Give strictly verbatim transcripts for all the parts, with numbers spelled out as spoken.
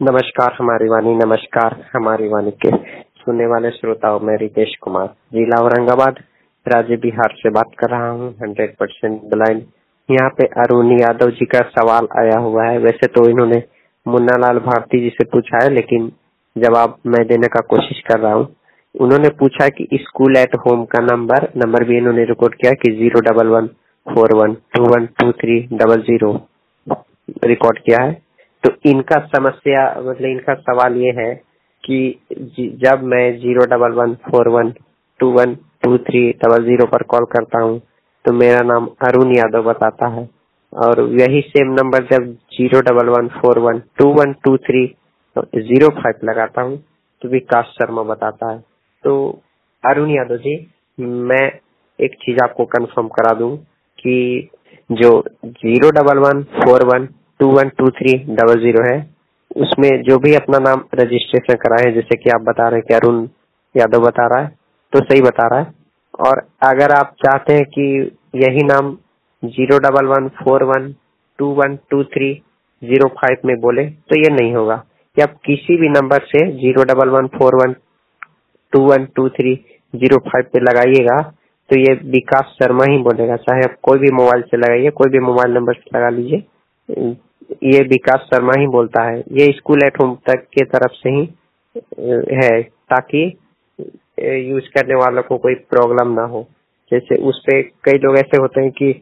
नमस्कार हमारी वाणी, नमस्कार हमारी वाणी के सुनने वाले श्रोताओं, मैं रितेश कुमार, जिला औरंगाबाद, राज्य बिहार से बात कर रहा हूँ। Hundred percent blind. यहाँ पे अरुण यादव जी का सवाल आया हुआ है। वैसे तो इन्होंने मुन्ना लाल भारती जी से पूछा है, लेकिन जवाब मैं देने का कोशिश कर रहा हूँ। उन्होंने पूछा कि स्कूल एट होम का नंबर नंबर भी इन्होंने रिकॉर्ड किया कि zero double one four one two one two three double zero record किया है। तो इनका समस्या मतलब इनका सवाल ये है कि जब मैं zero double one four one two one two three double zero पर कॉल करता हूँ तो मेरा नाम अरुण यादव बताता है, और यही सेम नंबर जब zero double one four one two one two three zero five लगाता हूँ तो विकास शर्मा बताता है। तो अरुण यादव जी, मैं एक चीज आपको कंफर्म करा दूं कि जो zero double one four one two one two three double zero है, उसमें जो भी अपना नाम रजिस्ट्रेशन कराए हैं, जैसे कि आप बता रहे हैं कि अरुण यादव बता रहा है, तो सही बता रहा है। और अगर आप चाहते हैं कि यही नाम zero double one four one two one two three zero five में बोले तो ये नहीं होगा। कि आप किसी भी नंबर से zero double one four one two one two three zero five पे लगाइएगा तो ये विकास शर्मा ही बोलेगा। चाहे आप कोई भी मोबाइल से लगाइए, कोई भी मोबाइल नंबर से लगा लीजिए, ये विकास शर्मा ही बोलता है। ये स्कूल एट होम तक के तरफ से ही है, ताकि यूज करने वालों को कोई प्रॉब्लम ना हो। जैसे उस पे कई लोग ऐसे होते हैं कि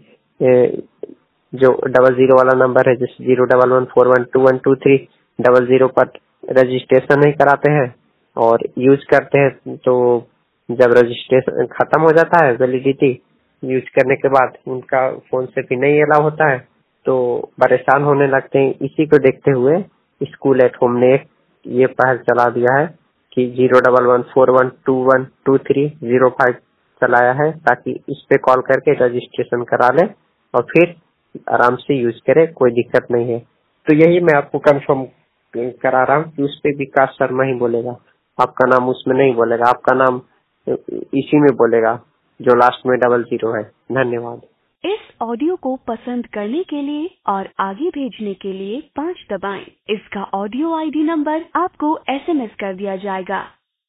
जो डबल जीरो वाला नंबर है, जैसे zero double one four one two one two three double zero पर रजिस्ट्रेशन नहीं कराते हैं और यूज करते हैं, तो जब रजिस्ट्रेशन खत्म हो जाता है, वैलिडिटी यूज करने के बाद उनका फोन से भी नहीं अलाउ होता है, तो परेशान होने लगते हैं। इसी को देखते हुए स्कूल एट होम ने ये पहल चला दिया है कि zero double one four one two one two three zero five चलाया है, ताकि इस पे कॉल करके रजिस्ट्रेशन करा ले और फिर आराम से यूज करे, कोई दिक्कत नहीं है। तो यही मैं आपको कंफर्म करा रहा हूँ कि उस पे विकास शर्मा ही बोलेगा, आपका नाम उसमें नहीं बोलेगा, आपका नाम इसी में बोलेगा जो लास्ट में डबल जीरो है। धन्यवाद। इस ऑडियो को पसंद करने के लिए और आगे भेजने के लिए पाँच दबाएं। इसका ऑडियो आईडी नंबर आपको एसएमएस कर दिया जाएगा।